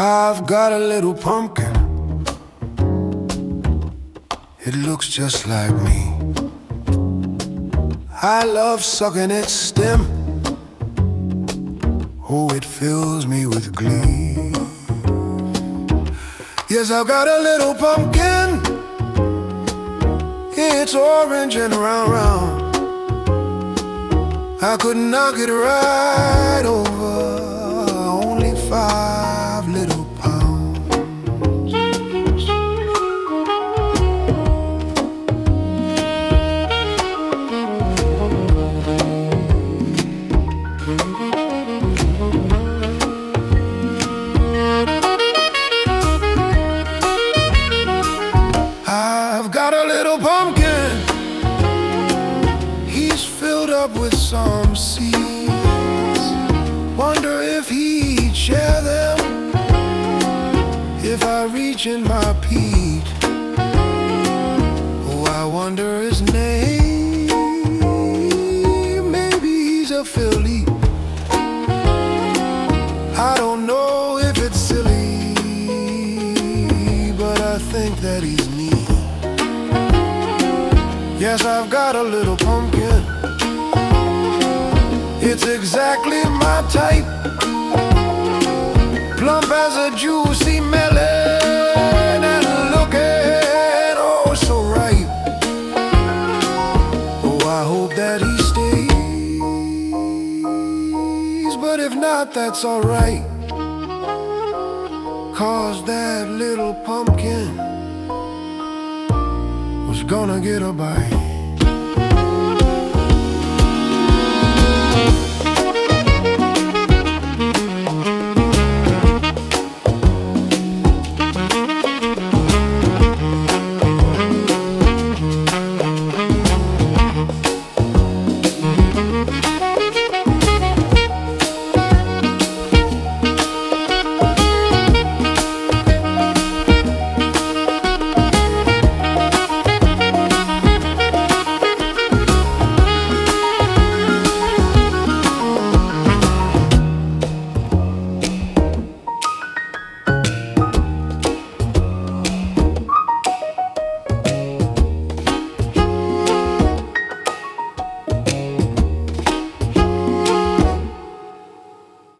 I've got a little pumpkin. It looks just like me. I love sucking its stem. Oh, it fills me with glee. Yes, I've got a little pumpkin. It's orange and round, round. I could knock it right over. Only 5 little pounds. I've got a little pumpkin. He's filled up with some seeds. Wonder if he'd share them if I reach in my peat. Oh, I wonder his name. Maybe he's a filly. I don't know if it's silly, but I think that he's neat. Yes, I've got a little pumpkin. It's exactly my type. Plump as a juicy melon, and looking oh so ripe. Oh, I hope that he stays, but if not, that's alright, 'cause that little pumpkin was gonna get a bite.